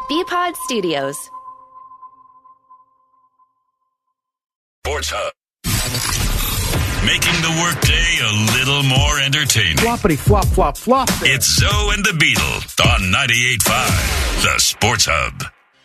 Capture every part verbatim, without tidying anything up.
B-Pod Studios. Sports Hub. Making the workday a little more entertaining. Floppity flop flop flop. There. It's Zoe and the Beetle on ninety-eight point five, the Sports Hub.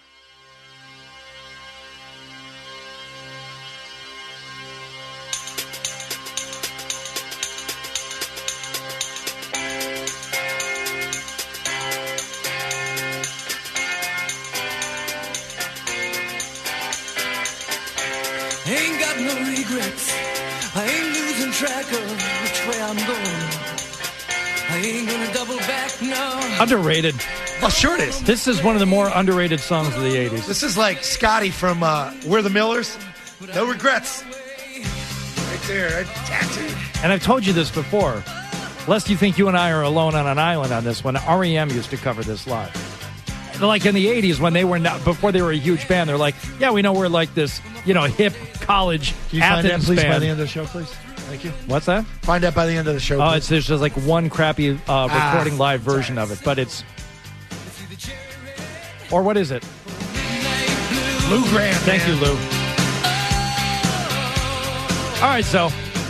Ain't got no regrets. I ain't losing track of which way I'm going. I ain't gonna double back now. Underrated. Oh, sure it is. This is one of the more underrated songs of the eighties. This is like Scotty from uh, We're the Millers. No regrets. Right there. Right, tattooed. And I've told you this before. Lest you think you and I are alone on an island on this one, R E M used to cover this live. Like in the eighties when they were not, before they were a huge band, they're like, yeah, we know we're like this, you know, hip college Can you find that, Athens please, by band. the end of the show, please? Thank you. What's that? Find that by the end of the show. Oh, please. it's there's just like one crappy uh, recording Ah, live version of it, but it's or what is it? Lou Graham. Thank man. you, Lou. All right, so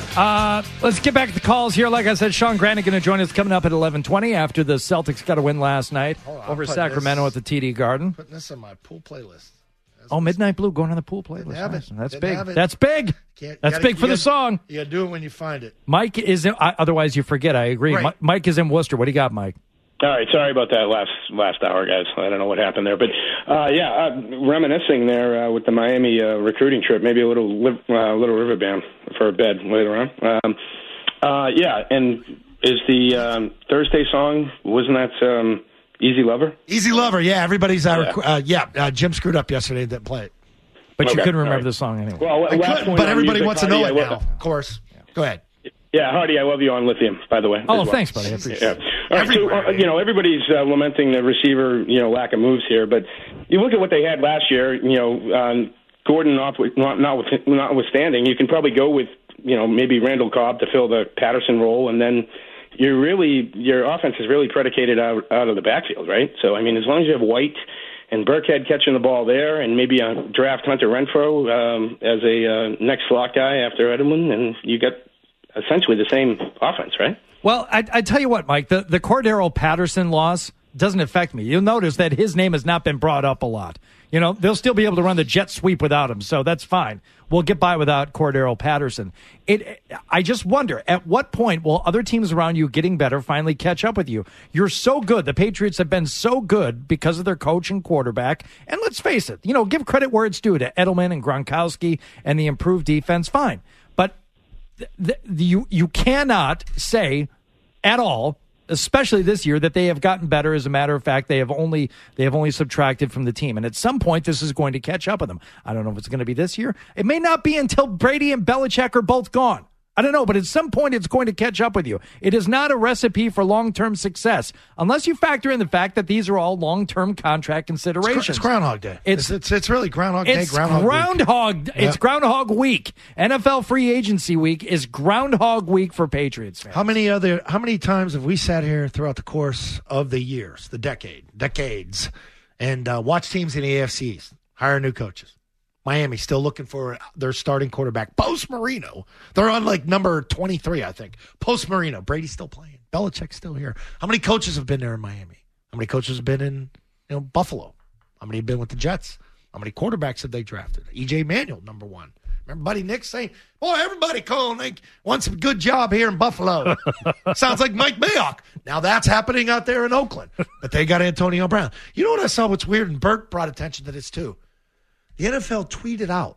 uh, let's get back to the calls here. Like I said, Sean Grant going to join us coming up at eleven twenty after the Celtics got a win last night Hold on, over I'm putting Sacramento this- at the T D Garden. Putting this on my pool playlist. That's Oh, Midnight Blue going on the pool playlist. Didn't have Nice. it. That's Didn't big. have it. That's big. Can't- That's gotta- big for you the gotta- song. You got to do it when you find it. Mike is in, uh, otherwise you forget. I agree. Right. Mi- Mike is in Worcester. What do you got, Mike? All right, sorry about that last last hour, guys. I don't know what happened there, but uh, yeah, uh, reminiscing there uh, with the Miami uh, recruiting trip. Maybe a little li- uh, little river band for a bed later on. Um, uh, yeah, and is the um, Thursday song? Wasn't that um, Easy Lover? Easy Lover. Yeah, everybody's. Uh, Yeah. uh, yeah uh, Jim screwed up yesterday. Didn't play it. But you Okay, couldn't all remember right. the song anyway. Well, I last could, point but on everybody music, wants to Hardy, know I it love- now. Of course. Go ahead. Yeah, Hardy, I love you on Lithium, by the way. Oh, as well. thanks, buddy. I appreciate Yeah. it. All right, so, uh, you know, everybody's uh, lamenting the receiver, you know, lack of moves here, but you look at what they had last year, you know, um, Gordon not, not, notwithstanding, you can probably go with, you know, maybe Randall Cobb to fill the Patterson role, and then you're really, your offense is really predicated out, out of the backfield, right? So, I mean, as long as you have White and Burkhead catching the ball there, and maybe uh, draft Hunter Renfrow um, as a uh, next slot guy after Edelman, and you got essentially the same offense, right? Well, I, I tell you what, Mike, the, the Cordero Patterson loss doesn't affect me. You'll notice that his name has not been brought up a lot. You know, they'll still be able to run the jet sweep without him, so that's fine. We'll get by without Cordero Patterson. It. I just wonder, at what point will other teams around you getting better finally catch up with you? You're so good. The Patriots have been so good because of their coach and quarterback. And let's face it, you know, give credit where it's due to Edelman and Gronkowski and the improved defense, fine. But th- th- you you cannot say at all, especially this year, that they have gotten better. As a matter of fact, they have only they have only subtracted from the team, and at some point, this is going to catch up with them. I don't know if it's going to be this year. It may not be until Brady and Belichick are both gone. I don't know, but at some point, it's going to catch up with you. It is not a recipe for long-term success, unless you factor in the fact that these are all long-term contract considerations. It's Groundhog Day. It's- It's it's, it's really Groundhog Day. It's Groundhog. Groundhog. Week. It's Yep. Groundhog Week. N F L Free Agency Week is Groundhog Week for Patriots fans. How many other? How many times have we sat here throughout the course of the years, the decade, decades, and uh, watched teams in the A F C East hire new coaches? Miami still looking for their starting quarterback, Post Marino. They're on like number twenty-three, I think. Post Marino. Brady's still playing. Belichick's still here. How many coaches have been there in Miami? How many coaches have been in you know Buffalo? How many have been with the Jets? How many quarterbacks have they drafted? E J Manuel, number one. Remember Buddy Nick saying, boy, everybody calling like, wants a good job here in Buffalo. Sounds like Mike Mayock. Now that's happening out there in Oakland. But they got Antonio Brown. You know what I saw what's weird? And Bert brought attention to this too. The N F L tweeted out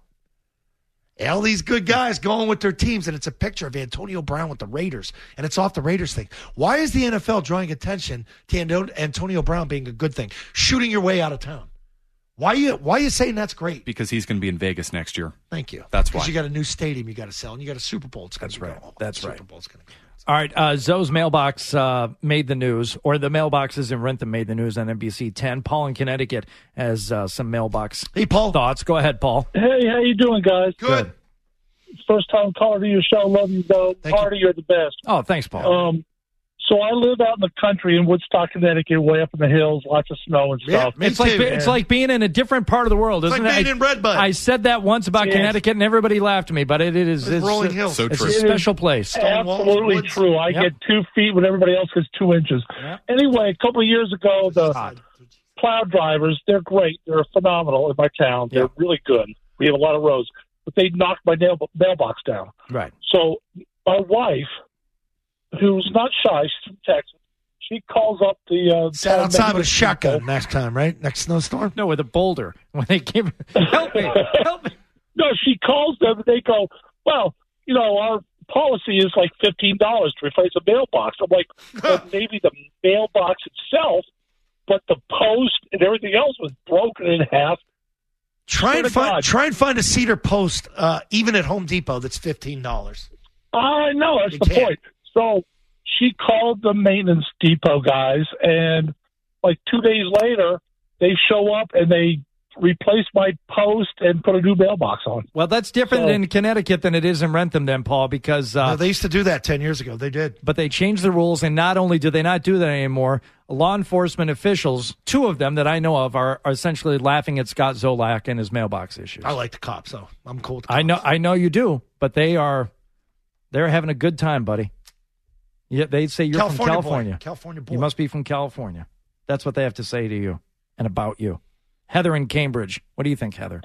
all these good guys going with their teams, and it's a picture of Antonio Brown with the Raiders, and it's off the Raiders thing. Why is the N F L drawing attention to Antonio Brown being a good thing? Shooting your way out of town. Why are you, why are you saying that's great? Because he's going to be in Vegas next year. Thank you. That's why. Because you got a new stadium you got to sell, and you got a Super Bowl. It's That's gonna right. Go. That's Super right. Bowl's gonna go. All right, uh, Zoe's mailbox uh, made the news, or the mailboxes in Rentham made the news on N B C ten. Paul in Connecticut has uh, some mailbox hey, Paul. thoughts. Go ahead, Paul. Hey, how you doing, guys? Good. First time caller to your show. Love you, though. Thank Party, you. you're the best. Oh, thanks, Paul. Um, So I live out in the country in Woodstock, Connecticut, way up in the hills, lots of snow and Yeah, stuff. me It's like too, it's man. like being in a different part of the world, It's isn't like it? being in Redbud. I said that once about Yes. Connecticut, and everybody laughed at me, but it, it is It's it's, rolling a- hills. So it's true. a special place. Stonewall, Absolutely woods. true. I Yep. get two feet when everybody else gets two inches. Yep. Anyway, a couple of years ago, the Hot. plow drivers, they're great. They're phenomenal in my town. They're Yeah. really good. We have a lot of roads. But they knocked my nail, mailbox down. Right. So my wife, who's not shy, she's from Texas, she calls up the... Uh, Sat town outside with a maintenance shotgun people. next time, right? Next snowstorm. No, with a boulder. When they came, help me, help me. No, she calls them and they go, well, you know, our policy is like fifteen dollars to replace a mailbox. I'm like, well, maybe the mailbox itself, but the post and everything else was broken in half. Try Swear and to find God. try and find a cedar post, uh, even at Home Depot, that's fifteen dollars. I know, that's You the can't. point. So she called the maintenance depot guys, and like two days later, they show up and they replace my post and put a new mailbox on. Well, that's different So- in Connecticut than it is in Rentham, then, Paul, because uh, No, they used to do that ten years ago. They did. but they changed the rules, and not only do they not do that anymore, law enforcement officials, two of them that I know of, are, are essentially laughing at Scott Zolak and his mailbox issues. I like the cops, though. I'm cool with the I know, cops. I know you do, but they are, they're having a good time, buddy. Yeah, they say you're California from boy. California. California boy. You must be from California. That's what they have to say to you and about you. Heather in Cambridge. What do you think, Heather?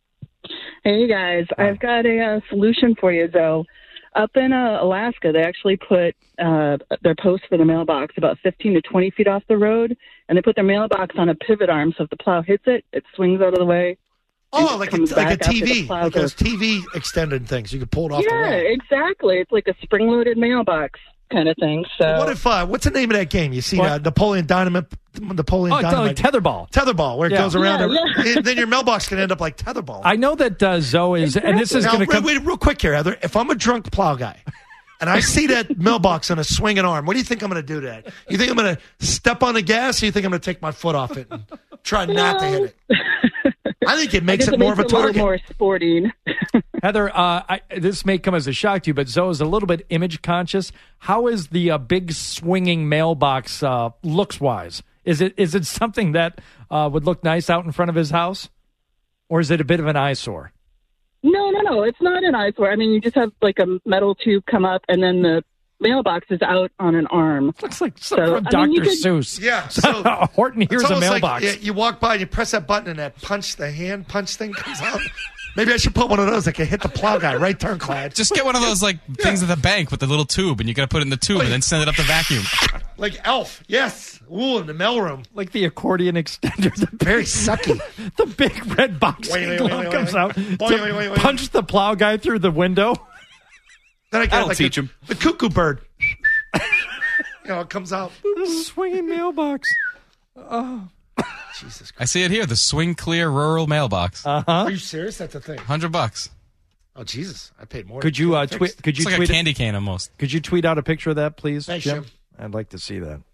Hey guys, I've got a uh, solution for you though. Up in uh, Alaska, they actually put uh, their post for the mailbox about fifteen to twenty feet off the road, and they put their mailbox on a pivot arm, so if the plow hits it, it swings out of the way. Oh, and like a, comes like a back after T the V. plow Like goes- those T V extended things. You can pull it off the Yeah, wall. exactly. It's like a spring-loaded mailbox kind of thing. So What if, uh, what's the name of that game? You see What? uh, Napoleon Dynamite, Napoleon Oh, it's Dynamite. like tetherball. Tetherball, where it Yeah. goes around. Yeah, every- yeah. Then your mailbox can end up like tetherball. I know that uh, Zoe is, and this is now, going to wait, come. wait, real quick here, Heather. If I'm a drunk plow guy and I see that mailbox on a swinging arm, what do you think I'm going to do to that? You think I'm going to step on the gas, or you think I'm going to take my foot off it and try not to hit it? I think it I makes guess it more of a makes it a target. little more sporting. Heather, uh, I, this may come as a shock to you, but Zoe is a little bit image conscious. How is the uh, big swinging mailbox uh, looks wise? Is it is it something that uh, would look nice out in front of his house, or is it a bit of an eyesore? No, no, no. It's not an eyesore. I mean, you just have like a metal tube come up, and then the mailbox is out on an arm. Looks like something So, from I Doctor mean, you could- Seuss. Yeah, so Horton, here's it's a almost mailbox. Like, you, you walk by and you press that button and that punch, the hand punch thing comes out. Maybe I should put one of those that can hit the plow guy, right turn, Clyde. Just get one of those like things at the bank with the little tube, and you got to put it in the tube and then send it up the vacuum. Like Elf, yes. Ooh, in the mailroom. Like the accordion extender, the big, Very sucky. the big red boxing Wait, wait, glove wait, wait, comes wait. out Wait, to wait, wait, wait. punch the plow guy through the window. Then I get That'll like teach a, him. the cuckoo bird. You know, it comes out. The swinging mailbox. Jesus Christ. I see it here, the Swing Clear Rural Mailbox. Are you serious? That's a thing. Hundred bucks. Oh, Jesus. I paid more. Could to you get uh, it tweet? fixed. Could you It's like tweet? a it- candy cane almost. Could you tweet out a picture of that, please, Thanks, Jim? Jim. I'd like to see that.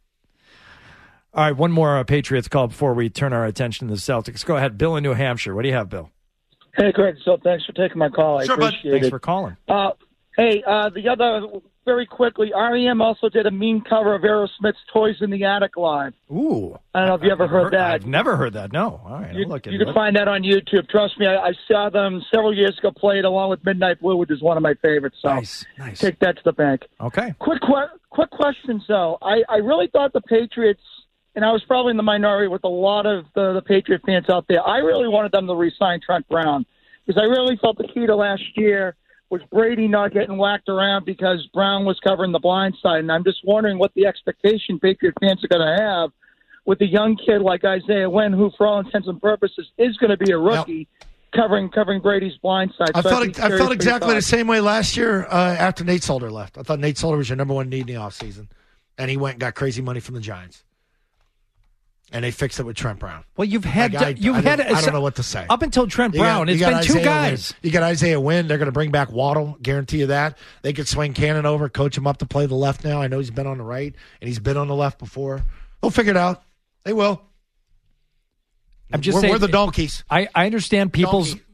All right, one more uh, Patriots call before we turn our attention to the Celtics. Go ahead, Bill in New Hampshire. What do you have, Bill? Hey, Greg, so thanks for taking my call. I Sure, bud. appreciate Thanks it. for calling. Uh, hey, uh, the other, very quickly, R E M also did a mean cover of Aerosmith's Toys in the Attic live. Ooh, I don't know if you ever heard that. I've never heard that. No. All right, You, I'll look you into can it. find that on YouTube. Trust me, I, I saw them several years ago play it along with Midnight Blue, which is one of my favorites. So Nice, nice. take that to the bank. Okay. Quick, que- quick question, though. I, I really thought the Patriots, and I was probably in the minority with a lot of the, the Patriot fans out there, I really wanted them to re-sign Trent Brown because I really felt the key to last year was Brady not getting whacked around because Brown was covering the blind side. And I'm just wondering what the expectation Patriot fans are going to have with a young kid like Isaiah Wynn, who, for all intents and purposes, is going to be a rookie covering covering Brady's blind side. I So felt I'd be I curious felt for your exactly the thoughts. same way last year uh, after Nate Solder left. I thought Nate Solder was your number one need in the offseason, and he went and got crazy money from the Giants. And they fixed it with Trent Brown. Well, you've had Like, I- you've I had don't- I don't know what to say. up until Trent You got- Brown. you It's got been two Isaiah guys. Wynn. You got Isaiah Wynn. They're going to bring back Waddle. Guarantee you that. They could swing Cannon over, coach him up to play the left now. I know he's been on the right, and he's been on the left before. They'll figure it out. They will. I'm just we're, saying. we're the donkeys. I, I understand people's Donkey.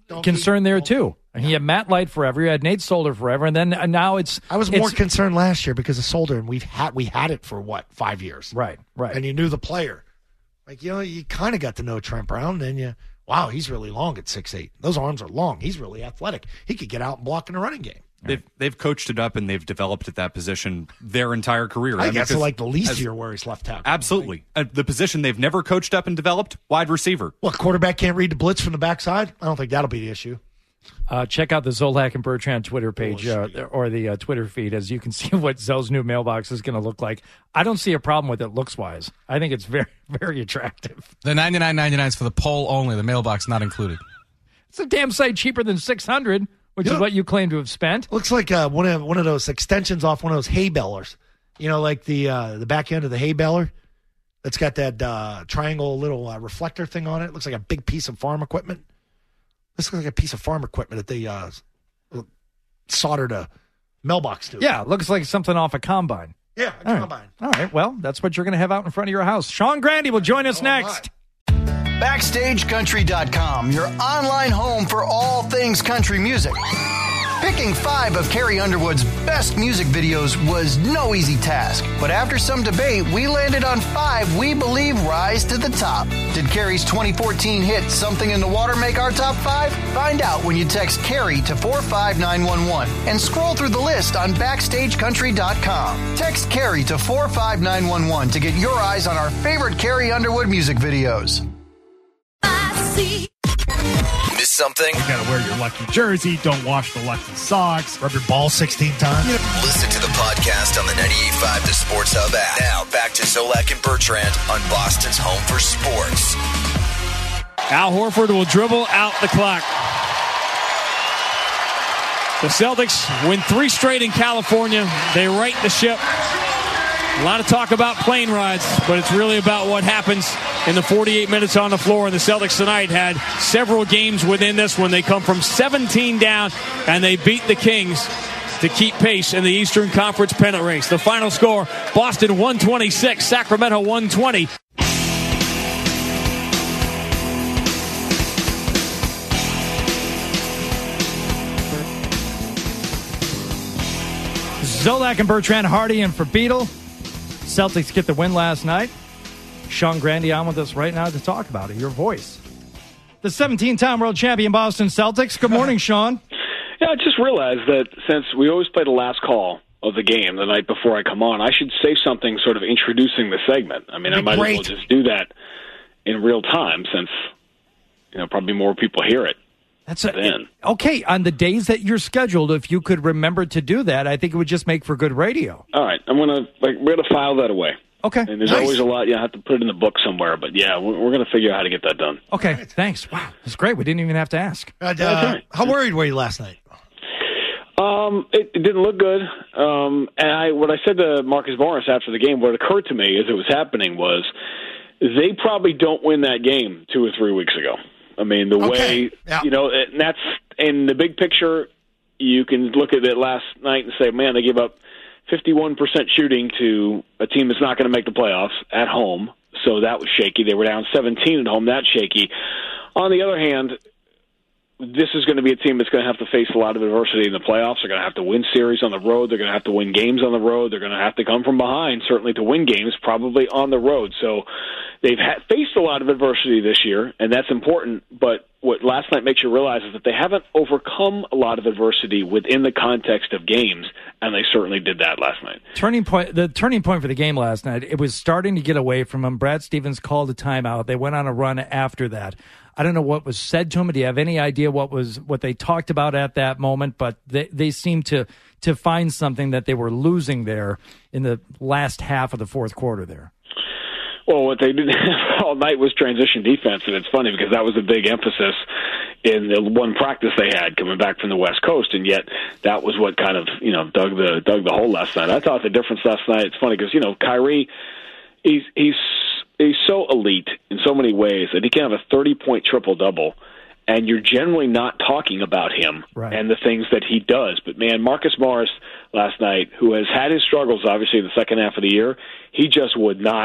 concern there too. And he had Matt Light forever. He had Nate Solder forever, and then uh, now it's. I was it's, more concerned last year because of Solder, and we've had we had it for what five years, right? Right. And you knew the player, like you know, you kind of got to know Trent Brown. Then you, wow, he's really long at six eight. Those arms are long. He's really athletic. He could get out and block in a running game. They've they've coached it up and they've developed at that position their entire career. I, I mean, guess like the least as, year where he's left tackle. Absolutely, uh, the position they've never coached up and developed, wide receiver. Well, quarterback can't read the blitz from the backside. I don't think that'll be the issue. Uh, check out the Zolak and Bertrand Twitter page uh, or the uh, Twitter feed, as you can see what Zoe's new mailbox is going to look like. I don't see a problem with it looks wise. I think it's very very attractive. The ninety-nine ninety-nine is for the poll only. The mailbox not included. It's a damn sight cheaper than six hundred. Which yeah. is what you claim to have spent. Looks like uh, one of one of those extensions off one of those hay balers. You know, like the uh, the back end of the hay baler that's got that uh, triangle little uh, reflector thing on it. Looks like a big piece of farm equipment. This looks like a piece of farm equipment that they uh, soldered a mailbox to. Yeah, it looks like something off a combine. Yeah, a All combine. Right. All right, well, that's what you're going to have out in front of your house. Sean Grandy will join us oh, next. Backstage Country dot com, your online home for all things country music. Picking five of Carrie Underwood's best music videos was no easy task, but after some debate, we landed on five we believe rise to the top. Did Carrie's twenty fourteen hit Something in the Water make our top five? Find out when you text Carrie to four five nine one one and scroll through the list on Backstage Country dot com. Text Carrie to four five nine one one to get your eyes on our favorite Carrie Underwood music videos. Miss something? You gotta wear your lucky jersey. Don't wash the lucky socks. Rub your ball sixteen times. Listen to the podcast on the ninety-eight point five The Sports Hub app. Now back to Zolak and Bertrand on Boston's home for sports. Al Horford will dribble out the clock. The Celtics win three straight in California. They right the ship. A lot of talk about plane rides, but it's really about what happens in the forty-eight minutes on the floor. And the Celtics tonight had several games within this one. They come from seventeen down, and they beat the Kings to keep pace in the Eastern Conference pennant race. The final score, Boston one twenty-six, Sacramento one twenty. Zolak and Bertrand Hardy in for Beetle. Celtics get the win last night. Sean Grandy on with us right now to talk about it. Your voice. The seventeen-time world champion Boston Celtics. Good morning, Sean. Yeah, I just realized that since we always play the last call of the game the night before I come on, I should say something sort of introducing the segment. I mean, I might great. as well just do that in real time since, you know, probably more people hear it. That's a, then. Okay, on the days that you're scheduled, if you could remember to do that, I think it would just make for good radio. All right, I'm gonna like we're gonna file that away. Okay, and there's nice. always a lot. You have to put it in the book somewhere, but yeah, we're, we're gonna figure out how to get that done. Okay, right. Thanks. Wow, that's great. We didn't even have to ask. Uh, uh, how worried were you last night? Um, it, it didn't look good. Um, and I what I said to Marcus Morris after the game, what occurred to me as it was happening was they probably don't win that game two or three weeks ago. I mean, the okay. way, yeah. you know, and that's in the big picture, you can look at it last night and say, man, they gave up fifty-one percent shooting to a team that's not going to make the playoffs at home. So that was shaky. They were down seventeen at home. That's shaky. On the other hand, this is going to be a team that's going to have to face a lot of adversity in the playoffs. They're going to have to win series on the road. They're going to have to win games on the road. They're going to have to come from behind, certainly to win games, probably on the road. So they've ha- faced a lot of adversity this year, and that's important. But what last night makes you realize is that they haven't overcome a lot of adversity within the context of games, and they certainly did that last night. Turning point, the turning point for the game last night, it was starting to get away from them. Brad Stevens called a timeout. They went on a run after that. I don't know what was said to him. Do you have any idea what was what they talked about at that moment? But they, they seemed to to find something that they were losing there in the last half of the fourth quarter there. Well, what they did all night was transition defense, and it's funny because that was a big emphasis in the one practice they had coming back from the West Coast, and yet that was what kind of, you know, dug the dug the hole last night. I thought the difference last night, it's funny because, you know, Kyrie, he's he's he's so elite in so many ways that he can have a thirty-point triple-double, and you're generally not talking about him right. and the things that he does. But, man, Marcus Morris last night, who has had his struggles, obviously, in the second half of the year, he just would not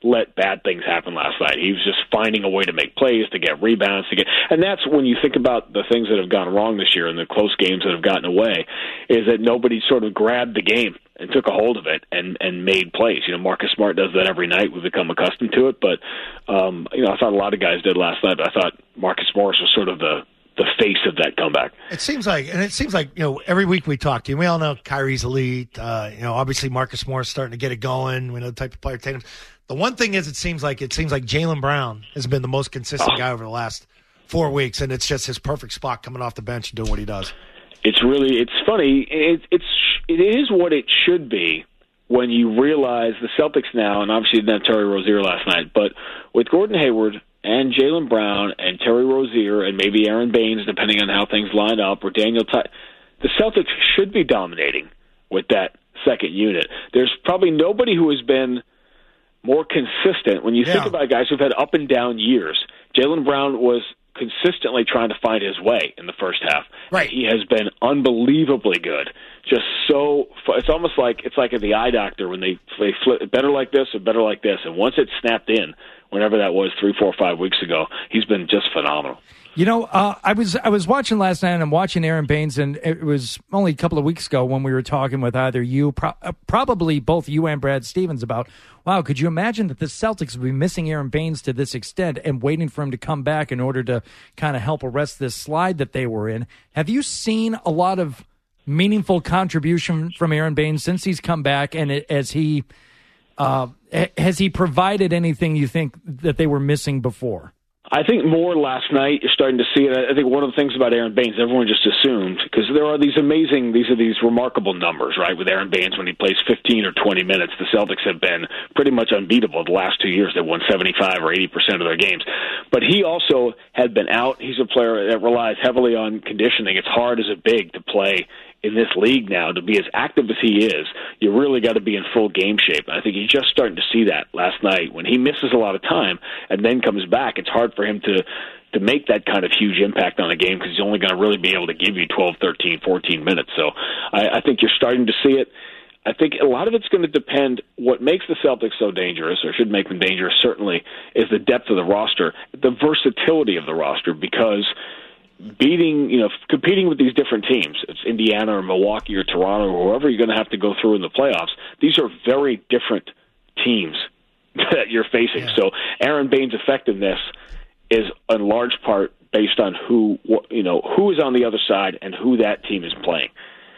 let bad things happen last night. He was just finding a way to make plays, to get rebounds, to get, and that's when you think about the things that have gone wrong this year and the close games that have gotten away, is that nobody sort of grabbed the game and took a hold of it and, and made plays. You know, Marcus Smart does that every night. We've become accustomed to it, but um, you know, I thought a lot of guys did last night. But I thought Marcus Morris was sort of the the face of that comeback. It seems like, and it seems like, you know, every week we talk to you, we all know Kyrie's elite. Uh, you know, obviously Marcus Morris starting to get it going. We know the type of player Tatum. The one thing is, it seems like it seems like Jaylen Brown has been the most consistent oh. guy over the last four weeks, and it's just his perfect spot coming off the bench and doing what he does. It's really, it's funny. It, it's it is what it should be when you realize the Celtics now, and obviously didn't have Terry Rozier last night, but with Gordon Hayward and Jaylen Brown and Terry Rozier and maybe Aaron Baines, depending on how things line up, or Daniel Ty, the Celtics should be dominating with that second unit. There's probably nobody who has been more consistent. When you yeah. think about guys who've had up and down years, Jaylen Brown was consistently trying to find his way in the first half. Right. He has been unbelievably good. Just so, it's almost like it's like at the eye doctor when they they flip better like this or better like this, and once it snapped in, whenever that was, three, four, five weeks ago, he's been just phenomenal. You know, uh, I was I was watching last night, and I'm watching Aaron Baines, and it was only a couple of weeks ago when we were talking with either you, pro- uh, probably both you and Brad Stevens, about, wow, could you imagine that the Celtics would be missing Aaron Baines to this extent and waiting for him to come back in order to kind of help arrest this slide that they were in? Have you seen a lot of meaningful contribution from Aaron Baines since he's come back, and it, as he uh, has he provided anything you think that they were missing before? I think more last night. You're starting to see it. I think one of the things about Aaron Baines, everyone just assumed, because there are these amazing, these are these remarkable numbers, right? With Aaron Baines, when he plays fifteen or twenty minutes, the Celtics have been pretty much unbeatable the last two years. They won seventy-five or eighty percent of their games. But he also had been out. He's a player that relies heavily on conditioning. It's hard as a big to play in this league now. To be as active as he is, you really got to be in full game shape. And I think you're just starting to see that last night. When he misses a lot of time and then comes back, it's hard for him to to make that kind of huge impact on a game, because he's only going to really be able to give you twelve, thirteen, fourteen minutes. So I, I think you're starting to see it. I think a lot of it's going to depend. What makes the Celtics so dangerous, or should make them dangerous certainly, is the depth of the roster, the versatility of the roster, because beating, you know, competing with these different teams, it's Indiana or Milwaukee or Toronto or whoever you're going to have to go through in the playoffs, these are very different teams that you're facing. Yeah. So Aaron Baines' effectiveness is in large part based on who, you know, who is on the other side and who that team is playing.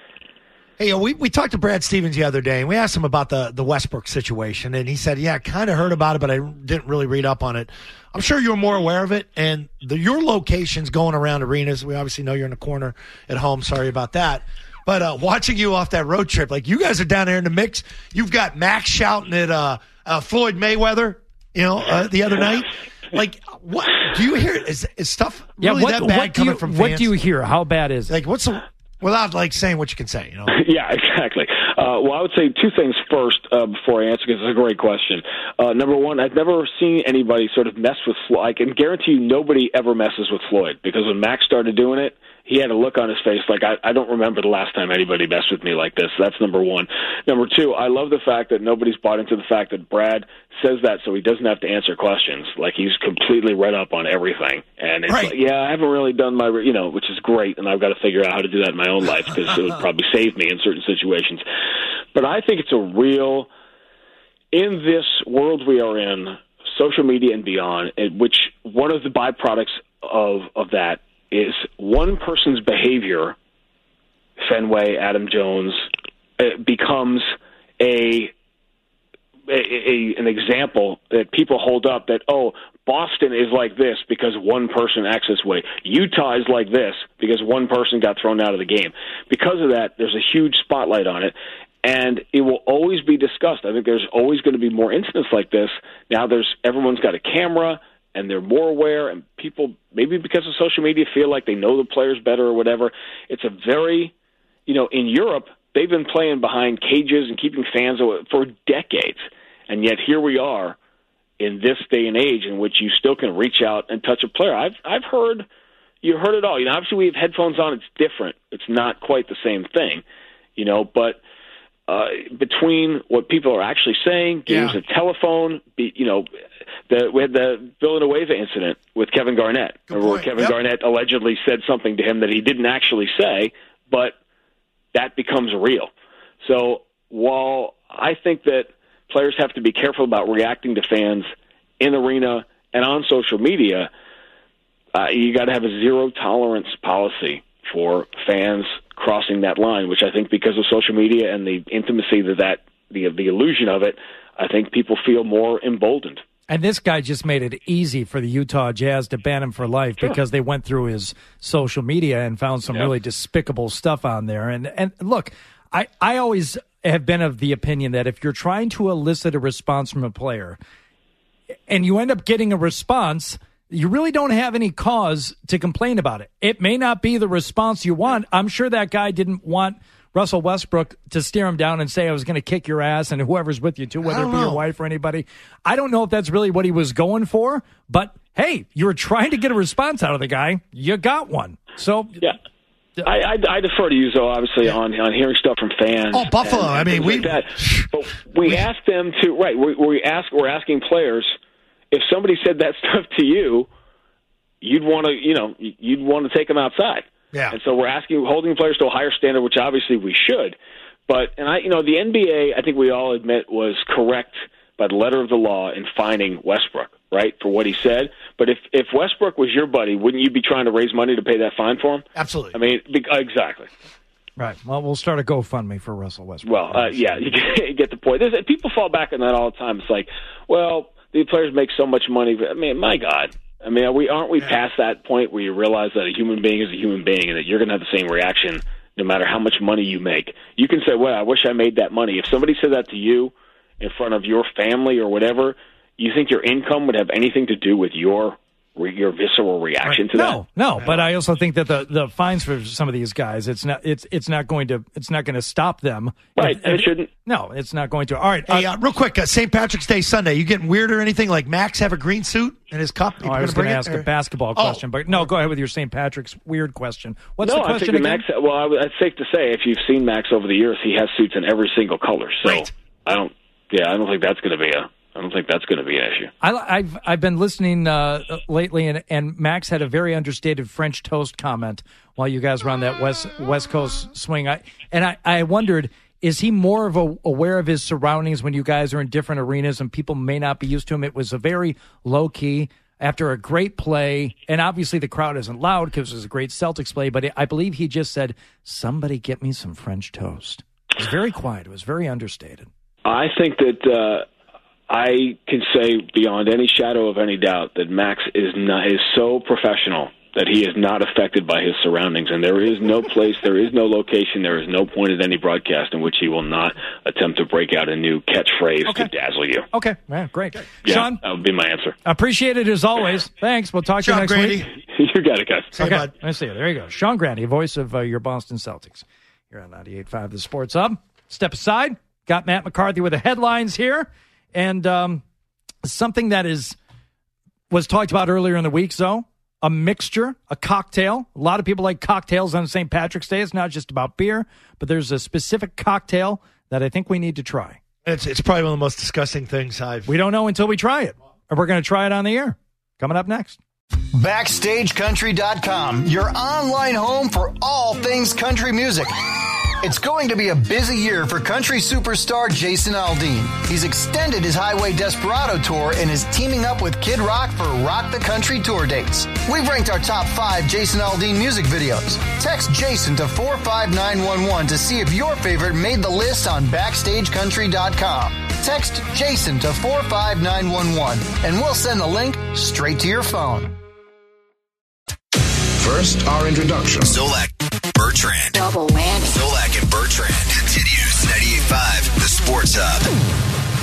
Hey, we we talked to Brad Stevens the other day, and we asked him about the, the Westbrook situation, and he said, yeah, I kind of heard about it, but I didn't really read up on it. I'm sure you're more aware of it, and the, your locations going around arenas, we obviously know you're in the corner at home. Sorry about that. But uh, watching you off that road trip, like you guys are down there in the mix. You've got Max shouting at uh, uh, Floyd Mayweather, you know, uh, the other night. Like, what do you hear? Is, is stuff really yeah, what, that bad what coming you, from fans? What do you hear? How bad is it? Like, what's the... Without, like, saying what you can say, you know? Yeah, exactly. Uh, well, I would say two things first uh, before I answer, because it's a great question. Uh, number one, I've never seen anybody sort of mess with Floyd. I can guarantee you nobody ever messes with Floyd, because when Max started doing it, he had a look on his face like, I, I don't remember the last time anybody messed with me like this. That's number one. Number two, I love the fact that nobody's bought into the fact that Brad says that so he doesn't have to answer questions. Like, he's completely read up on everything. And it's right. like, yeah, I haven't really done my, you know, which is great, and I've got to figure out how to do that in my own life, because it would probably save me in certain situations. But I think it's a real, in this world we are in, social media and beyond, in which one of the byproducts of, of that is one person's behavior, Fenway, Adam Jones, it becomes a, a, a an example that people hold up that, oh, Boston is like this because one person acts this way. Utah is like this because one person got thrown out of the game. Because of that, there's a huge spotlight on it, and it will always be discussed. I think there's always going to be more incidents like this. Now there's everyone's got a camera, and they're more aware, and people, maybe because of social media, feel like they know the players better or whatever. It's a very, you know, in Europe, they've been playing behind cages and keeping fans away for decades, and yet here we are in this day and age in which you still can reach out and touch a player. I've I've heard, you heard it all. You know, obviously we have headphones on. It's different. It's not quite the same thing, you know, but uh, between what people are actually saying, games Yeah. of telephone, be, you know, the, we had the Villanueva incident with Kevin Garnett, where Kevin Yep. Garnett allegedly said something to him that he didn't actually say, but that becomes real. So while I think that players have to be careful about reacting to fans in arena and on social media, uh, you got to have a zero tolerance policy for fans crossing that line, which I think because of social media and the intimacy that, that the the illusion of it, I think people feel more emboldened. And this guy just made it easy for the Utah Jazz to ban him for life Sure. because they went through his social media and found some Yep. really despicable stuff on there. And and look, I, I always have been of the opinion that if you're trying to elicit a response from a player and you end up getting a response, you really don't have any cause to complain about it. It may not be the response you want. I'm sure that guy didn't want Russell Westbrook to stare him down and say, I was going to kick your ass and whoever's with you too, whether it be your wife or anybody. I don't know if that's really what he was going for, but hey, you were trying to get a response out of the guy. You got one. So yeah. I, I, I defer to you, though, obviously, on, on hearing stuff from fans. Oh, Buffalo. and- I and mean, things we- like that. But we ask them to right. We, we ask. We're asking players if somebody said that stuff to you, you'd want to, you know, you'd want to take them outside. Yeah. And so we're asking, holding players to a higher standard, which obviously we should. But and I, you know, the N B A, I think we all admit, was correct by the letter of the law in fining Westbrook, right, for what he said. But if if Westbrook was your buddy, wouldn't you be trying to raise money to pay that fine for him? Absolutely. I mean, be, exactly. Right. Well, we'll start a GoFundMe for Russell Westbrook. Well, uh, yeah, you get, you get the point. There's, people fall back on that all the time. It's like, well, the players make so much money. I mean, my God. I mean, are we aren't we past that point where you realize that a human being is a human being and that you're going to have the same reaction no matter how much money you make? You can say, well, I wish I made that money. If somebody said that to you in front of your family or whatever, you think your income would have anything to do with your your visceral reaction to that? No, no. But I also think that the, the fines for some of these guys, it's not it's it's not going to it's not going to stop them. Right, If- and it if- shouldn't. No, it's not going to. All right. Hey, uh, uh, real quick, uh, Saint Patrick's Day Sunday. You getting weird or anything? Like Max have a green suit in his cup? oh, I was going to ask a basketball Oh. question, but no, go ahead with your Saint Patrick's weird question. What's no, the question I think that again? Max. Well, I, would- it's safe to say if you've seen Max over the years, he has suits in every single color. So Right. I don't. Yeah, I don't think that's going to be a. I don't think that's going to be an issue. I, I've I've been listening uh, lately, and, and Max had a very understated French toast comment while you guys were on that West West Coast swing. I and I, I wondered, is he more of a, aware of his surroundings when you guys are in different arenas and people may not be used to him? It was a very low key after a great play, and obviously the crowd isn't loud because it was a great Celtics play. But I believe he just said, "Somebody get me some French toast." It was very quiet. It was very understated. I think that uh, I can say beyond any shadow of any doubt that Max is not is so professional that he is not affected by his surroundings, and there is no place, there is no location, there is no point at any broadcast in which he will not attempt to break out a new catchphrase to dazzle you. Okay, yeah, great. Yeah, Sean, that would be my answer. appreciate it as always. Thanks. We'll talk to you Sean next Grady. week. You got it, guys. Say, Okay, bud. I see you. There you go. Sean Grandy, voice of uh, your Boston Celtics. You're on ninety-eight point five The Sports Hub. Step aside. Got Matt McCarthy with the headlines here. And um, something that is was talked about earlier in the week, so a mixture, a cocktail. A lot of people like cocktails on Saint Patrick's Day. It's not just about beer, but there's a specific cocktail that I think we need to try. It's it's probably one of the most disgusting things I've. We don't know until we try it. And we're going to try it on the air. Coming up next. Backstage Country dot com, your online home for all things country music. It's going to be a busy year for country superstar Jason Aldean. He's extended his Highway Desperado tour and is teaming up with Kid Rock for Rock the Country tour dates. We've ranked our top five Jason Aldean music videos. Text Jason to four five nine one one to see if your favorite made the list on Backstage Country dot com. Text Jason to four five nine one one and we'll send the link straight to your phone. First, our introduction. Zolak, Bertrand. Double whammy. Zolak and Bertrand. Continues ninety-eight point five, The Sports Hub.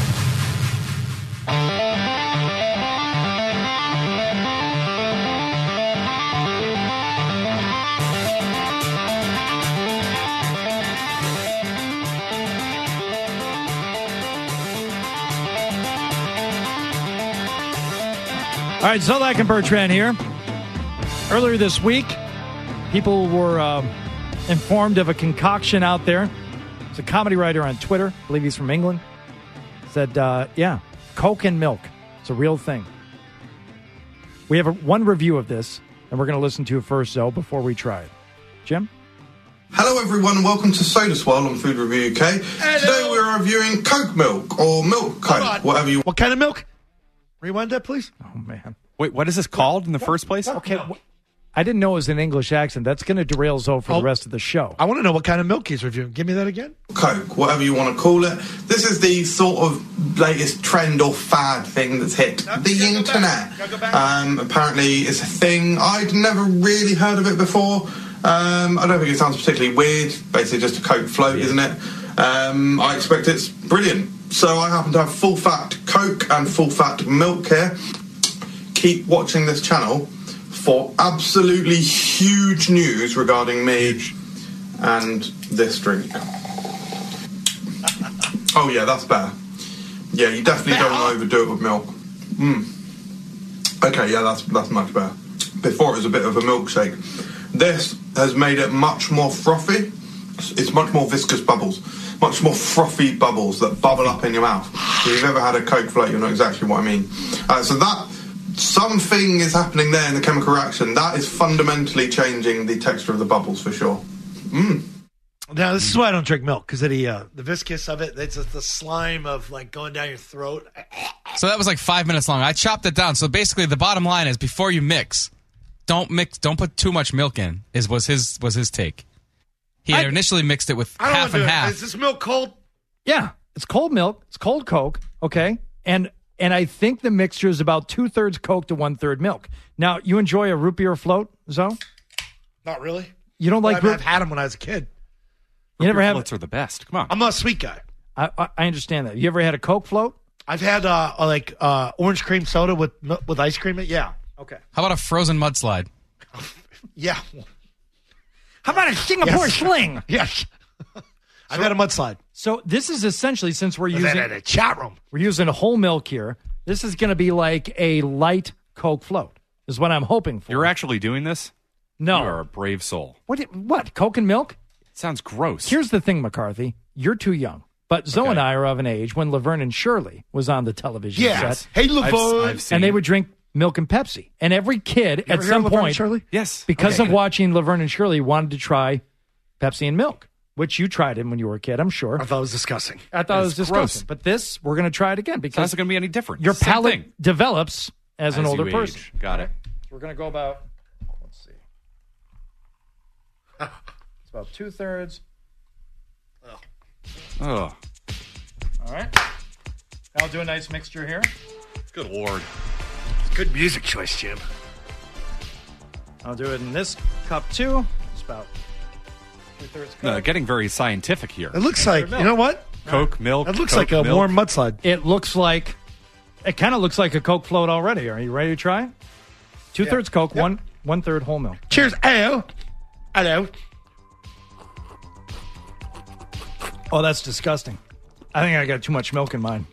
All right, Zolak and Bertrand here. Earlier this week, people were uh, informed of a concoction out there He's a comedy writer on Twitter. I believe he's from England. Said, uh, yeah, Coke and milk. It's a real thing. We have a, one review of this, and we're going to listen to it first, though, before we try it. Jim? Hello everyone, welcome to Soda Swirl on Food Review U K. Hello. Today we're reviewing Coke milk, or milk Coke, whatever you want. What kind of milk? Rewind that, please. Oh, man. Wait, what is this called in the first place? Okay, wh- I didn't know it was an English accent. That's going to derail Zoe for Oh. the rest of the show. I want to know what kind of milk he's reviewing. Give me that again. Coke, whatever you want to call it. This is the sort of latest trend or fad thing that's hit No, the go internet. back. Go back. Um, apparently it's a thing. I'd never really heard of it before. Um, I don't think it sounds particularly weird. Basically just a Coke float, isn't it? Um, I expect it's brilliant. So I happen to have full-fat Coke and full-fat milk here. Keep watching this channel for absolutely huge news regarding me and this drink. Oh yeah, that's better. Yeah, you definitely don't want to overdo it with milk. Mm. Okay, yeah, that's that's much better. Before it was a bit of a milkshake. This has made it much more frothy. It's much more viscous bubbles. Much more frothy bubbles that bubble up in your mouth. If you've ever had a Coke float, you'll know exactly what I mean. Uh, so that... Something is happening there in the chemical reaction. That is fundamentally changing the texture of the bubbles for sure. Mm. Now, this is why I don't drink milk, because the, uh, the viscous of it, it's just the slime of like going down your throat. So that was like five minutes long. I chopped it down. So basically, the bottom line is before you mix, don't mix, don't put too much milk in. Is was his was his take. He I- initially mixed it with I don't half want to and do it. half. Is this milk cold? Yeah, it's cold milk. It's cold Coke, okay? And and I think the mixture is about two-thirds Coke to one-third milk. Now, you enjoy a root beer float, Zoe? Not really. You don't like I've, root- I've had them when I was a kid. You never have... Floats are the best. Come on. I'm not a sweet guy. I, I, I understand that. You ever had a Coke float? I've had uh, like uh, orange cream soda with mil- with ice cream in it. Yeah. Okay. How about a frozen mudslide? Yeah. How about a Singapore Yes. sling? Yes. I've had a mudslide. So this is essentially, since we're Was using that at a chat room? we're using whole milk here, this is going to be like a light Coke float, is what I'm hoping for. You're actually doing this? No. You are a brave soul. What? do- What? Coke and milk? It sounds gross. Here's the thing, McCarthy. You're too young. But Zoe Okay. and I are of an age when Laverne and Shirley was on the television Yes. set. Hey, I've, Laverne. I've seen And they would drink milk and Pepsi. And every kid You at ever hear some of Laverne and point, Shirley? Yes. because Okay, of good. watching Laverne and Shirley, wanted to try Pepsi and milk, which you tried it when you were a kid, I'm sure. I thought it was disgusting. I thought it was It's disgusting. gross. But this, we're going to try it again It's because not going to be any different. your Same palate thing. develops as, an As older you person. age. Got it. So we're going to go about, let's see. It's about two thirds. Oh, All right. I'll do a nice mixture here. good Lord. Good music choice, Jim. I'll do it in this cup too. It's about two thirds cup. Uh, getting very scientific here. It looks like, you know what? Coke, milk. It looks Coke, like a milk. warm mudslide. It looks like, it kind of looks like a Coke float already. Are you ready to try? Two thirds Coke, Yep. one one third whole milk. Cheers. Hello. Hello. Oh, that's disgusting. I think I got too much milk in mine.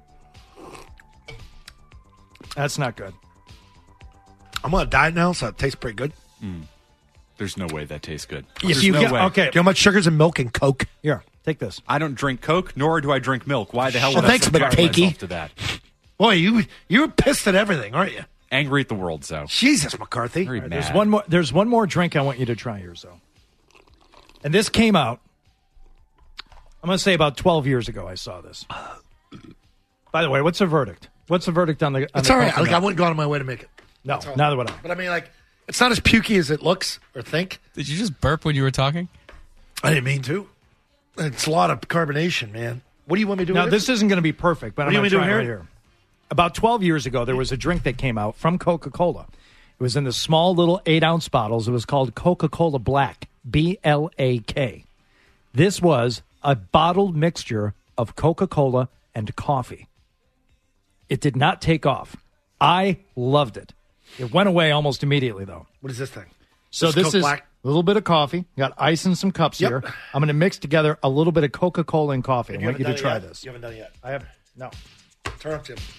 That's not good. I'm on a diet now, so it tastes pretty good. There's no way that tastes good. If There's you no get- way. okay. Do you know how much sugar's in milk and Coke? Here, take this. I don't drink Coke, nor do I drink milk. Why the hell Well, would I thanks, subject McCakey. myself to that? Boy, you you were pissed at everything, aren't you? Angry at the world, so. Jesus, McCarthy. Very There's mad. one more. There's one more drink I want you to try here, so. And this came out. I'm going to say about twelve years ago. I saw this. By the way, what's the verdict? What's the verdict on the? On It's the all right. Coke Like, I milk? wouldn't go out of my way to make it. No, That's all. neither would I. But I mean, like, it's not as pukey as it looks or think. Did you just burp when you were talking? I didn't mean to. It's a lot of carbonation, man. What do you want me to do? Now, with this isn't going to be perfect, but What I'm do going you to want try me it to right do here. About twelve years ago, there was a drink that came out from Coca-Cola. It was in the small little eight-ounce bottles. It was called Coca-Cola Black, B L A K. This was a bottled mixture of Coca-Cola and coffee. It did not take off. I loved it. It went away almost immediately, though. What is this thing? So This this Coke is Black? a little bit of coffee. Got ice in some cups Yep. here. I'm going to mix together a little bit of Coca-Cola and coffee. I want you to haven't done it try yet? this. You haven't done it yet. I have no. Turn up, Jim.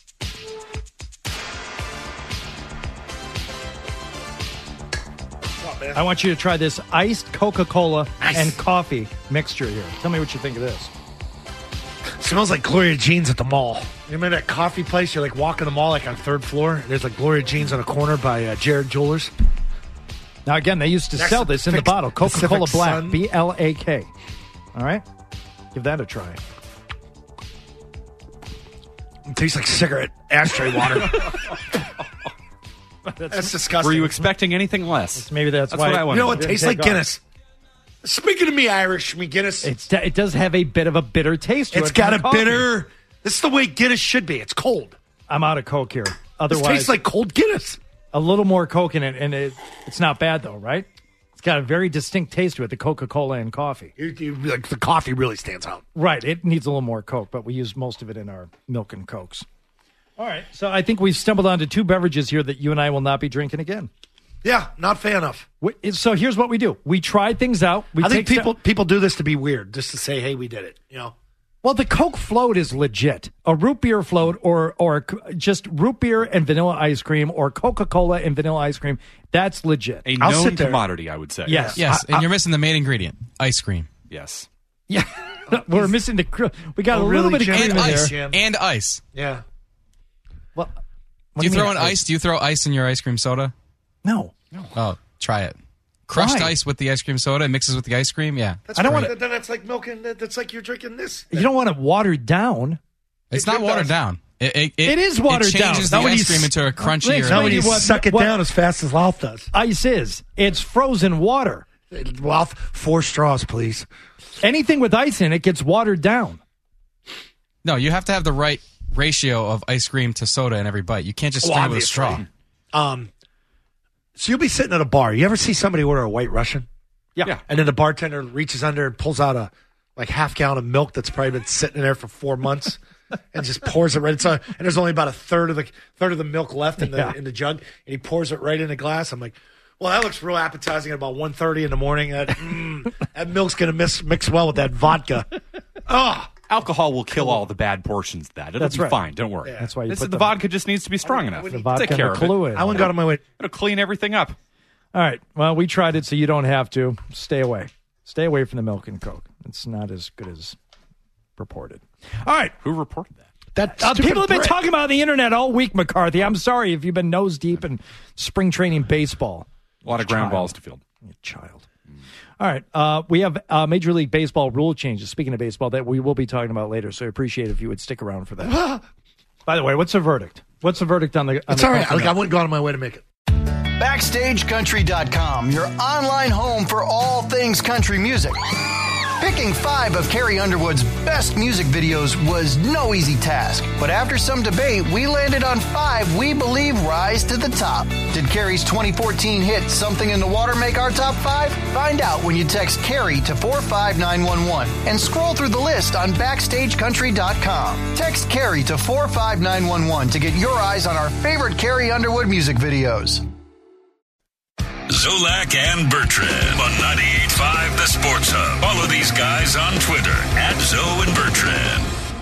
Oh. out, man. I want you to try this iced Coca-Cola nice. and coffee mixture here. Tell me what you think of this. Smells like Gloria Jeans at the mall. You remember that coffee place? You're like walking the mall like on third floor. There's like Gloria Jeans on a corner by uh, Jared Jewelers. Now, again, they used to That's sell this in the bottle. Coca-Cola Pacific Black, Sun. B L A K. All right? Give that a try. It tastes like cigarette ashtray water. that's, that's disgusting. Were you expecting anything less? Maybe that's, that's why. what I You know wanted. what tastes like Guinness? Speaking of me, Irish, me Guinness. It's, it does have a bit of a bitter taste to it. It's got a coffee. bitter. This is the way Guinness should be. It's cold. I'm out of Coke here. Otherwise, This tastes like cold Guinness. A little more Coke in it, and it, it's not bad, though, right? It's got a very distinct taste to it, the Coca-Cola and coffee. You, you, like the coffee really stands out. Right. It needs a little more Coke, but we use most of it in our milk and Cokes. All right. So I think we've stumbled onto two beverages here that you and I will not be drinking again. Yeah, not fan of. We, so here's what we do. We try things out. We I think take people st- people do this to be weird, just to say, hey, we did it. You know. Well, the Coke float is legit. A root beer float or or just root beer and vanilla ice cream or Coca-Cola and vanilla ice cream, that's legit. A I'll known sit there. commodity, I would say. Yes. Yes, I- and I- you're missing the main ingredient, ice cream. Yes. Yeah. We're missing the cr- we got Oh, a little really, bit of Jim? cream And in ice. there. And ice. Yeah. Well, what Do you mean, throw in ice? Do you throw ice in your ice cream soda? No. Oh, try it. Crushed Why? ice with the ice cream soda. It mixes with the ice cream. Yeah. That's I don't great. wanna- Then that's like milking. That's like you're drinking this. You don't want it watered down. It's It- not it watered does. down. It, it, it, It is watered it changes down. the Not when ice you cream s- into a Let me crunchy. explain Now or, when you what- suck it what- down as fast as Ralph does. Ice is. It's frozen water. Ralph, four straws, please. Anything with ice in it gets watered down. no, you have to have the right ratio of ice cream to soda in every bite. You can't just Well, strain it with a straw. obviously. Um, so you'll be sitting at a bar. You ever see somebody order a White Russian? Yeah. Yeah. And then the bartender reaches under and pulls out a like half gallon of milk that's probably been sitting in there for four months and just pours it right. It's a, and there's only about a third of the third of the milk left in the Yeah. in the jug, and he pours it right in a glass. I'm like, well, that looks real appetizing at about one thirty in the morning. That, mm, that milk's gonna mix mix well with that vodka. Oh, Alcohol will kill all the bad portions of that. It'll That's be right. fine. Don't worry. That's why you This put is, the the- vodka just needs to be strong enough. The vodka Take care and of the it. Kahlua. I wouldn't got on my way. It'll clean everything up. All right. Well, we tried it, so you don't have to. Stay away. Stay away from the milk and Coke. It's not as good as purported. All right. Who reported that? That Uh, stupid people have been brick. talking about it on the internet all week, McCarthy. I'm sorry if you've been nose deep in spring training baseball. A lot of ground balls to field. You child. All right. Uh, we have uh, Major League Baseball rule changes, speaking of baseball, that we will be talking about later, so I appreciate if you would stick around for that. By the way, what's the verdict? What's the verdict on the on It's the all right. Colts Like, I wouldn't go out of my way to make it. Backstage Country dot com, your online home for all things country music. Picking five of Carrie Underwood's best music videos was no easy task, but after some debate, we landed on five we believe rise to the top. Did Carrie's twenty fourteen hit Something in the Water make our top five? Find out when you text Carrie to four five nine one one and scroll through the list on Backstage Country dot com. Text Carrie to four five nine one one to get your eyes on our favorite Carrie Underwood music videos. Zolak and Bertrand on ninety-eight point five The Sports Hub. Follow these guys on Twitter at Zoe and Bertrand.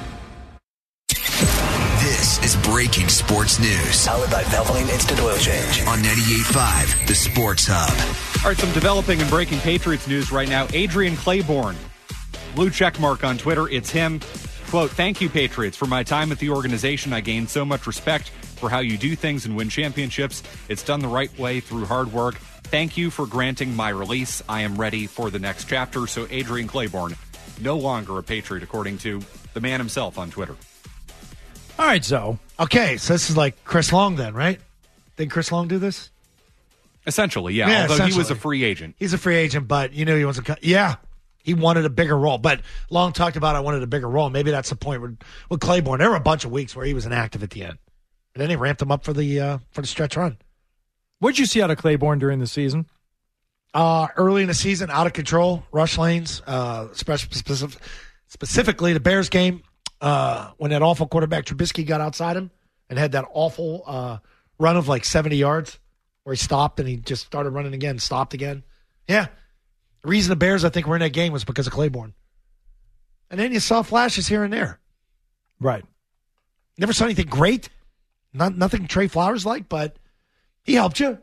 This is breaking sports news. Powered by Valvoline Instant Oil Change. On ninety-eight point five The Sports Hub. All right, some developing and breaking Patriots news right now. Adrian Claiborne, blue check mark on Twitter. It's him. Quote, "Thank you, Patriots. For my time at the organization, I gained so much respect for how you do things and win championships. It's done the right way through hard work. Thank you for granting my release. I am ready for the next chapter." So Adrian Claiborne, no longer a Patriot, according to the man himself on Twitter. All right, so. Okay, so this is like Chris Long then, right? Did Chris Long do this? Essentially, yeah. Yeah, although he was a essentially. free agent. He's a free agent, but you know he wants to cut. Yeah, he wanted a bigger role. But Long talked about I wanted a bigger role. Maybe that's the point with, with Claiborne. There were a bunch of weeks where he was inactive at the end, and then he ramped him up for the uh, for the stretch run. What'd you see out of Claiborne during the season? Uh, early in the season, out of control, rush lanes, uh, specific, specific, specifically the Bears game uh, when that awful quarterback Trubisky got outside him and had that awful uh, run of like seventy yards where he stopped and he just started running again, stopped again. Yeah. The reason the Bears, I think, were in that game was because of Claiborne. And then you saw flashes here and there. Right. Never saw anything great. Not, nothing Trey Flowers like, but he helped you.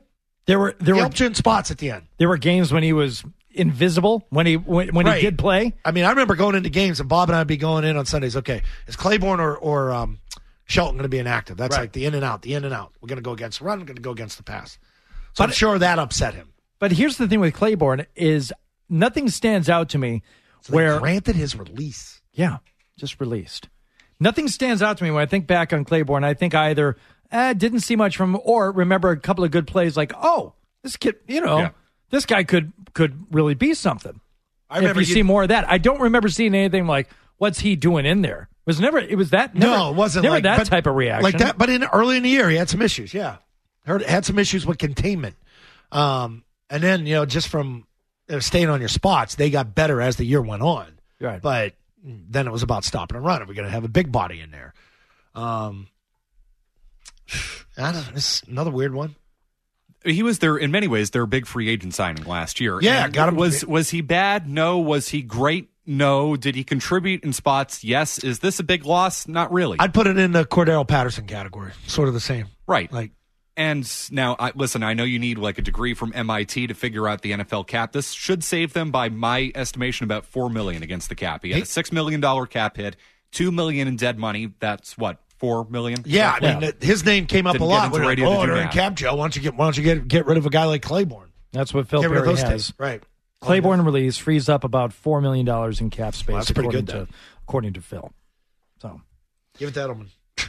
There were there he were helped you in spots at the end. There were games when he was invisible when he when, when Right. he did play. I mean, I remember going into games and Bob and I'd be going in on Sundays. Okay, is Claiborne or or um, Shelton going to be inactive? That's Right. like the in and out, the in and out. We're going to go against the run. We're going to go against the pass. So I'm sure that upset him. But here's the thing with Claiborne is nothing stands out to me So they where granted his release. Yeah, just released. Nothing stands out to me when I think back on Claiborne. I think either eh, didn't see much from him or remember a couple of good plays like, oh, this kid, you know, Yeah. this guy could could really be something. I remember if you you- see more of that. I don't remember seeing anything like, what's he doing in there? It was never, it was that, never, no, it wasn't never like that but- type of reaction. like that. But in early in the year, he had some issues. Yeah, heard had some issues with containment. Um, and then you know, just from you know, staying on your spots, they got better as the year went on. Right. But then it was about stopping and running. We're going to have a big body in there. Um, I don't know. This is another weird one. He was there in many ways their big free agent signing last year. Yeah, And got him. Was was he bad? No. Was he great? No. Did he contribute in spots? Yes. Is this a big loss? Not really. I'd put it in the Cordero Patterson category. Sort of the same. Right. Like, and now, I, listen, I know you need like a degree from M I T to figure out the N F L cap. This should save them, by my estimation, about four million dollars against the cap. He had a six million dollars cap hit, two million dollars in dead money. That's what, four million dollars? yeah, I mean, his name came up Didn't a get lot. into We're like, radio to oh, do they're in math. cap jail. Why don't you get? Why don't you get get rid of a guy like Claiborne? That's what Phil Get rid of Perry those has. tapes. Right. Claiborne release frees up about four million dollars in cap space, Well, that's pretty according, good, to, according to Phil. So Give it to Edelman.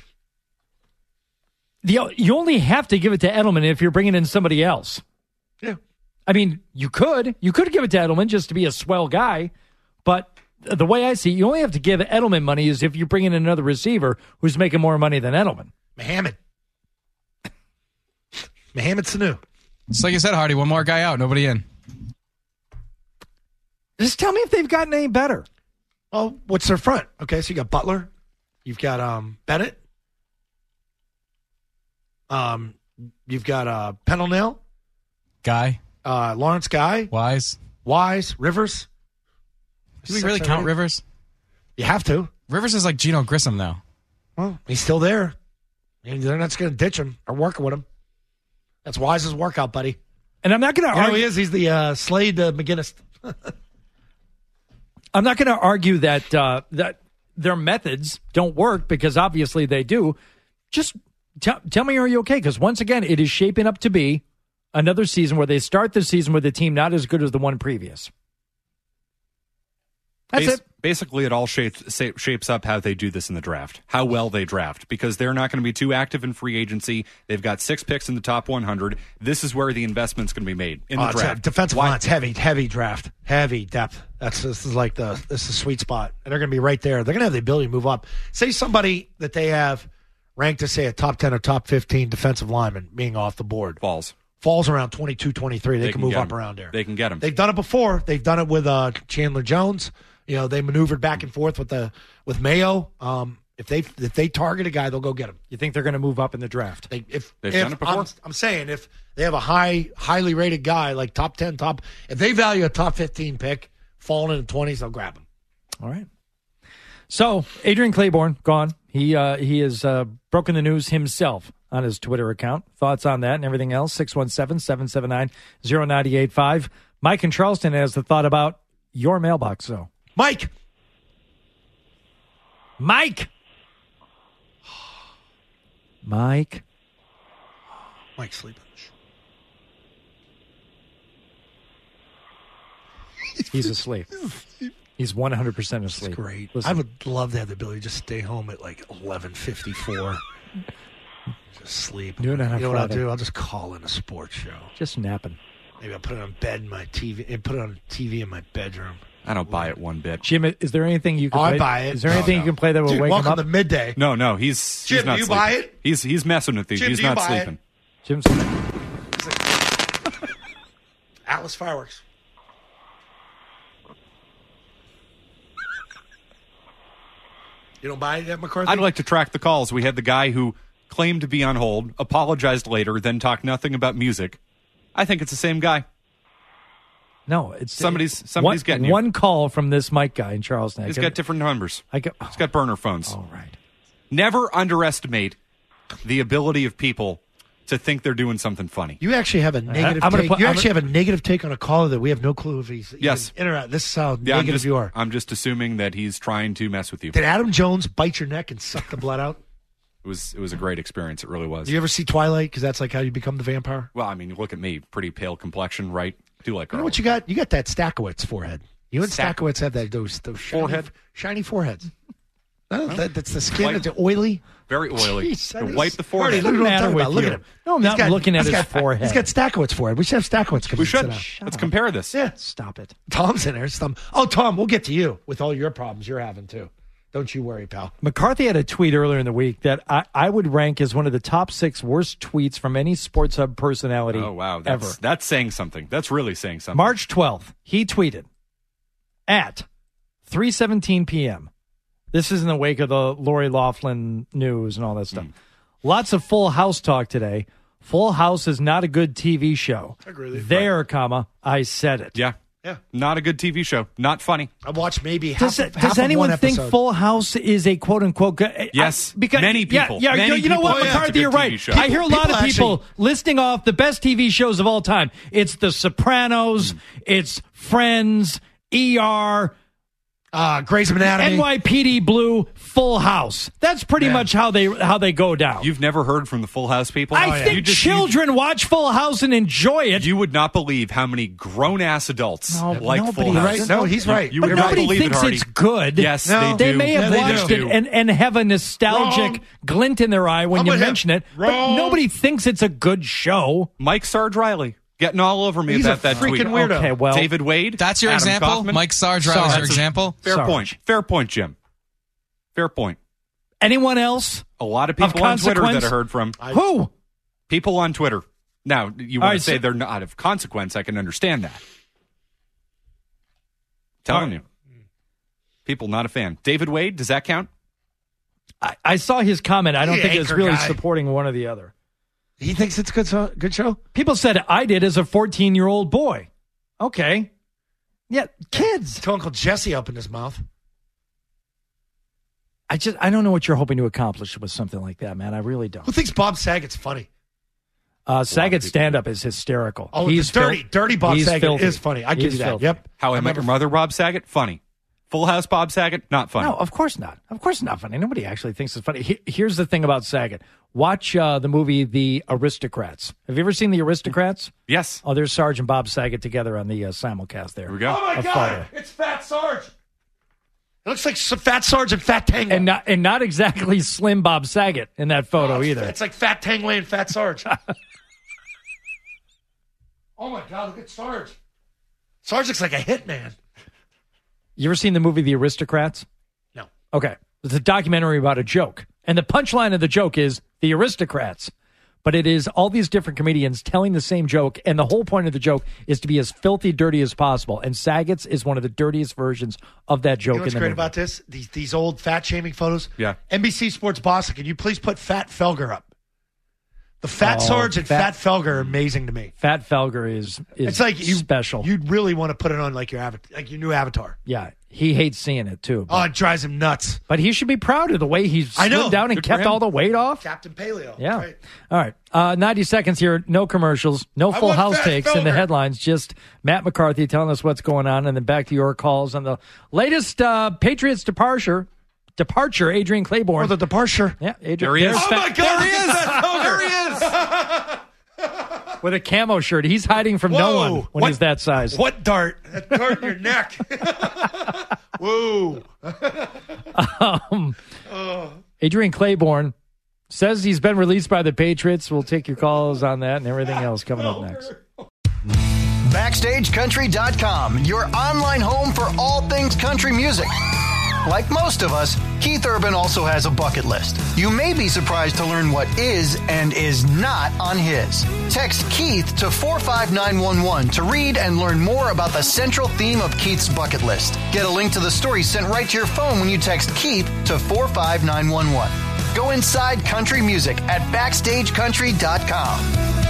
the, you only have to give it to Edelman if you're bringing in somebody else. Yeah. I mean, you could. You could give it to Edelman just to be a swell guy, but the way I see it, you only have to give Edelman money is if you bring in another receiver who's making more money than Edelman. Mohamed. Mohamed Sanu. It's like you said, Hardy, one more guy out, nobody in. Just tell me if they've gotten any better. Well, what's their front? Okay, so you got Butler. You've got um, Bennett. Um, you've got uh, Pendlenail. Guy. Uh, Lawrence Guy. Wise. Wise. Rivers. Do we Six really count already? Rivers? You have to. Rivers is like Geno Grissom now. Well, he's still there. And they're not just going to ditch him or working with him. That's Wise's workout, buddy. And I'm not going to You know argue. who he is? He's the uh, Slade uh, McGinnis. I'm not going to argue that uh, that their methods don't work because obviously they do. Just tell tell me, are you okay? Because once again, it is shaping up to be another season where they start the season with a team not as good as the one previous. That's Bas- it. Basically, it all shapes sa- shapes up how they do this in the draft, how well they draft, because they're not going to be too active in free agency. They've got six picks in the top one hundred. This is where the investment's going to be made in Oh, the it's a draft. defensive Why- line's heavy, heavy draft, heavy depth. That's this is like the this is the sweet spot, and they're going to be right there. They're going to have the ability to move up. Say somebody that they have ranked as say a top ten or top fifteen defensive lineman being off the board falls falls around twenty-two, twenty-three. They, They can, can move get up him. around there. They can get him. They've done it before. They've done it with uh, Chandler Jones. You know, they maneuvered back and forth with the with Mayo. Um, if they if they target a guy, they'll go get him. You think they're going to move up in the draft? They, if They've if, done it before. I'm, I'm saying if they have a high, highly rated guy like top ten, top, if they value a top fifteen pick, falling in the twenties, they'll grab him. All right. So Adrian Claiborne gone. He uh, he has uh, broken the news himself on his Twitter account. Thoughts on that and everything else? six one seven, seven seven nine, zero nine eight five. Mike in Charleston has the thought about your mailbox. So Mike. Mike. Mike. Mike's sleeping. He's asleep. He's one hundred percent asleep. That's great. Listen, I would love to have the ability to just stay home at like eleven fifty-four. Just sleep. Do it on a you know what I'll Friday. do? I'll just call in a sports show. just napping. Maybe I'll put it on bed in my T V and put it on T V in my bedroom. I don't buy it one bit. Jim, is there anything you can Oh, play? I buy it. Is there No, anything no. you can play that will Dude, wake him welcome up? to midday. No, no, he's Jim, he's not do you sleeping. buy it? He's he's messing with you. Jim, he's do you not buy it? sleeping. Jim's Atlas Fireworks. You don't buy it yet, McCarthy? I'd like to track the calls. We had the guy who claimed to be on hold, apologized later, then talked nothing about music. I think it's the same guy. No, it's Somebody's- somebody's one, getting you. one call from this Mike guy in Charleston. I He's can- got different numbers. I got, He's got burner phones. all right. Never underestimate the ability of people to think they're doing something funny. You actually have a negative I'm gonna take. put- you I'm actually gonna- have a negative take on a caller that we have no clue if he's Yes. even interact. This is how Yeah, I'm negative just, you are. I'm just assuming that he's trying to mess with you. Did Adam Jones bite your neck and suck the blood out? It was it was a great experience. It really was. Do you ever see Twilight? Because that's like how you become the vampire. Well, I mean, you look at me, pretty pale complexion, right? Do like You know girls. what you got? You got that Stackowitz forehead. You and Stack- Stackowitz have that those those shiny, Forehead? shiny foreheads. No, that, that's the skin. White- It's oily. Very oily. Jeez, that To is- wipe the Marty, forehead. look at what I'm matter talking with about. Look you? at him. No, I'm He's not got- looking at he's his got- forehead. He's got Stackowitz forehead. We should have Stackowitz come We in and sit should. down. Let's compare this. Yeah. Stop it. Tom's in there. It's Tom. Oh, Tom, we'll get to you with all your problems you're having too. Don't you worry, pal. McCarthy had a tweet earlier in the week that I, I would rank as one of the top six worst tweets from any Sports Hub personality Oh, wow. That's, ever. that's saying something. That's really saying something. March twelfth, he tweeted at three seventeen p.m. This is in the wake of the Lori Loughlin news and all that stuff. Mm. Lots of Full House talk today. Full House is not a good T V show. I agree with you. There, comma, I said it. Yeah. Yeah. Not a good T V show. Not funny. I watched maybe half. Does, of, half does of anyone one think episode. Full House is a quote unquote good? Yes, I, because many yeah, people. Yeah, Many you, you know people what, think it's a McCarthy, good you're T V right. show. I hear a lot People of people actually- listing off the best T V shows of all time. It's The Sopranos. Mm. It's Friends. E R. Uh, Grey's Anatomy. N Y P D Blue. Full House. That's pretty Yeah. much how they how they go down. You've never heard from the Full House people? I Oh, yeah. think You just- children watch Full House and enjoy it. You would not believe how many grown-ass adults No, like nobody Full House. Right? No, he's right. You but would not nobody believe thinks it, Hardy. it's good. Yes, No. they They do. may have Yeah, they watched do. it and, and have a nostalgic Wrong. glint in their eye when How you about him? mention it, but Wrong. nobody thinks it's a good show. Mike Sarge Riley getting all over me He's about a that freaking tweet. weirdo. Okay, well, David Wade. That's your Adam example? Kaufman. Mike Sarge Riley's Sarge. your example? Fair Sarge. point. Fair point, Jim. Fair point. anyone else? A lot of Of people on Twitter consequence? that I heard from. Who? People on Twitter. Now, you All want right, to say so- they're not of consequence. I can understand that. Telling All you. People not a fan. David Wade, does that count? I, I saw his comment. I don't The think it's anchor really guy. supporting one or the other. He thinks it's a good, so- good show. People said I did as a fourteen-year-old boy. Okay. Yeah, kids. Till Uncle Jesse opened his mouth. I just I don't know what you're hoping to accomplish with something like that, man. I really don't. Who thinks Bob Saget's funny? Uh, Saget's stand-up is hysterical. Oh, he's the dirty, fil- dirty Bob he's Saget filthy. is funny. I give He's you that. filthy. Yep. How I, Met Your Mother, Bob Saget? Funny. Full House, Bob Saget? Not funny. No, of course not. Of course not funny. Nobody actually thinks it's funny. He- here's the thing about Saget. Watch uh, the movie The Aristocrats. Have you ever seen The Aristocrats? Yes. Oh, there's Sarge and Bob Saget together on the uh, simulcast there. Here we go. Oh my A God! photo. It's Fat Sarge. It looks like S- Fat Sarge and Fat Tango. And not, and not exactly slim Bob Saget in that photo Oh, it's, either. It's like Fat Tangway and Fat Sarge. Oh my God! Look at Sarge. Sarge looks like a hitman. You ever seen the movie The Aristocrats? No. Okay. It's a documentary about a joke. And the punchline of the joke is The Aristocrats. But it is all these different comedians telling the same joke. And the whole point of the joke is to be as filthy dirty as possible. And Saget's is one of the dirtiest versions of that joke You know what's in the great movie. about this? These these old fat shaming photos. Yeah. N B C Sports Boston, can you please put Fat Felger up? The Fat Oh, Sarge and Fat- Fat, Felger are amazing to me. Fat Felger is, is It's like you special. You'd really want to put it on like your avatar, like your new avatar. yeah. He hates seeing it, too. Oh, it drives him nuts. But he should be proud of the way he I know. slimmed down and Good for kept him. all the weight off. Captain Paleo. Yeah. Right. All right. Uh, ninety seconds here. No commercials. No I full want house Fat takes in the Felger. headlines. Just Matt McCarthy telling us what's going on, and then back to your calls on the latest uh, Patriots departure. Departure, Adrian Claiborne. Oh, the departure. Yeah, Adrian. There he is. there's Oh, Fat- my God. There he is. There There he is. With a camo shirt. He's hiding from no Whoa. one when What- he's that size. What dart? That dart in your neck. Whoa. Um, Adrian Claiborne says he's been released by the Patriots. We'll take your calls on that and everything else coming up next. Backstage Country dot com, your online home for all things country music. Like most of us, Keith Urban also has a bucket list. You may be surprised to learn what is and is not on his. Text Keith to four five nine one one to read and learn more about the central theme of Keith's bucket list. Get a link to the story sent right to your phone when you text Keith to four five nine one one. Go inside country music at Backstage Country dot com.